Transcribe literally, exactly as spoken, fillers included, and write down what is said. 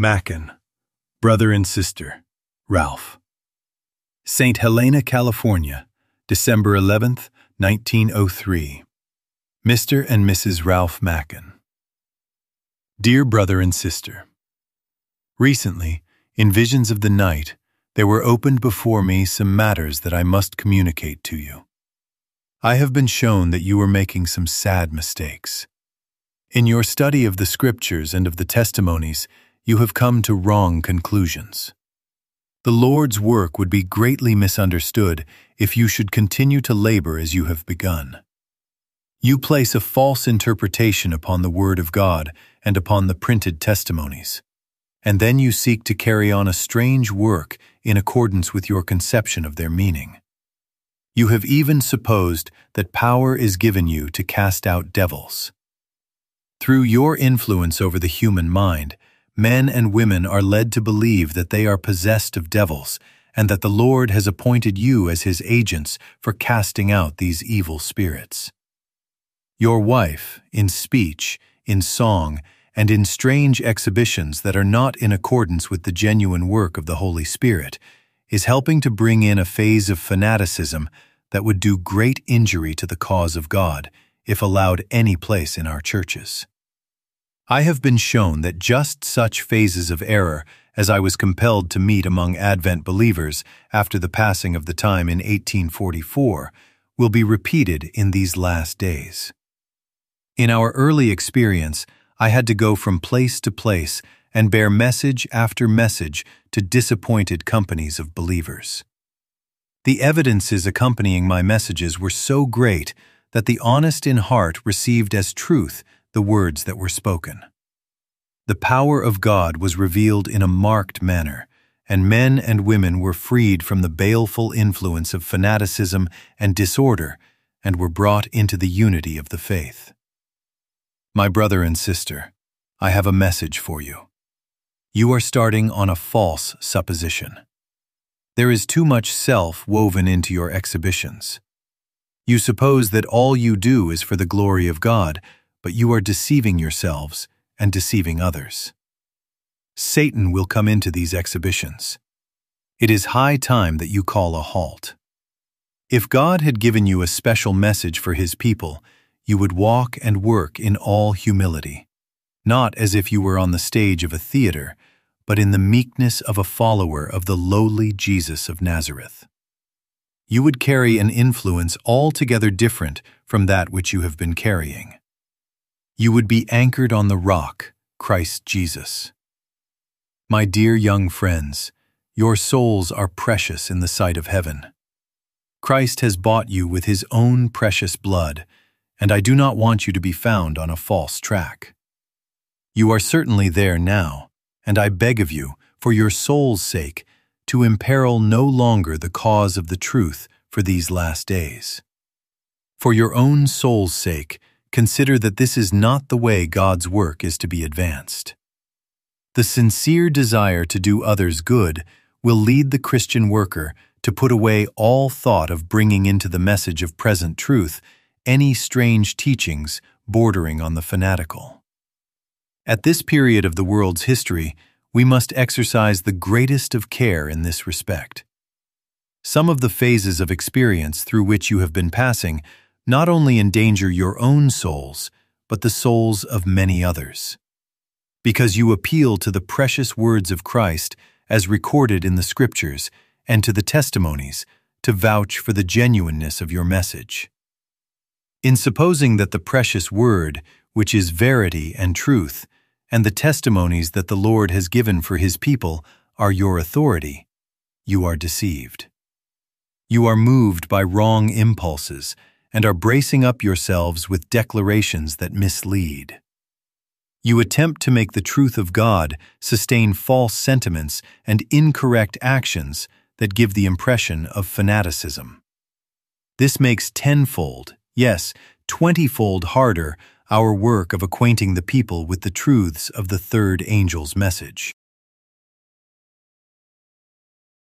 Machen, brother and sister, Ralph. Saint Helena, California, December eleventh, nineteen oh three. Mister and Missus Ralph Machen. Dear brother and sister, recently, in visions of the night, there were opened before me some matters that I must communicate to you. I have been shown that you are making some sad mistakes. In your study of the Scriptures and of the testimonies, you have come to wrong conclusions. The Lord's work would be greatly misunderstood if you should continue to labor as you have begun. You place a false interpretation upon the Word of God and upon the printed testimonies, and then you seek to carry on a strange work in accordance with your conception of their meaning. You have even supposed that power is given you to cast out devils. Through your influence over the human mind, men and women are led to believe that they are possessed of devils and that the Lord has appointed you as His agents for casting out these evil spirits. Your wife, in speech, in song, and in strange exhibitions that are not in accordance with the genuine work of the Holy Spirit, is helping to bring in a phase of fanaticism that would do great injury to the cause of God if allowed any place in our churches. I have been shown that just such phases of error as I was compelled to meet among Advent believers after the passing of the time in eighteen forty-four will be repeated in these last days. In our early experience, I had to go from place to place and bear message after message to disappointed companies of believers. The evidences accompanying my messages were so great that the honest in heart received as truth the words that were spoken. The power of God was revealed in a marked manner, and men and women were freed from the baleful influence of fanaticism and disorder and were brought into the unity of the faith. My brother and sister, I have a message for you. You are starting on a false supposition. There is too much self woven into your exhibitions. You suppose that all you do is for the glory of God, but you are deceiving yourselves and deceiving others. Satan will come into these exhibitions. It is high time that you call a halt. If God had given you a special message for His people, you would walk and work in all humility, not as if you were on the stage of a theater, but in the meekness of a follower of the lowly Jesus of Nazareth. You would carry an influence altogether different from that which you have been carrying. You would be anchored on the rock, Christ Jesus. My dear young friends, your souls are precious in the sight of heaven. Christ has bought you with His own precious blood, and I do not want you to be found on a false track. You are certainly there now, and I beg of you, for your soul's sake, to imperil no longer the cause of the truth for these last days. For your own soul's sake, consider that this is not the way God's work is to be advanced. The sincere desire to do others good will lead the Christian worker to put away all thought of bringing into the message of present truth any strange teachings bordering on the fanatical. At this period of the world's history, we must exercise the greatest of care in this respect. Some of the phases of experience through which you have been passing not only endanger your own souls, but the souls of many others. Because you appeal to the precious words of Christ as recorded in the Scriptures and to the testimonies to vouch for the genuineness of your message. In supposing that the precious word, which is verity and truth, and the testimonies that the Lord has given for His people are your authority, you are deceived. You are moved by wrong impulses and are bracing up yourselves with declarations that mislead. You attempt to make the truth of God sustain false sentiments and incorrect actions that give the impression of fanaticism. This makes tenfold, yes, twentyfold harder our work of acquainting the people with the truths of the third angel's message.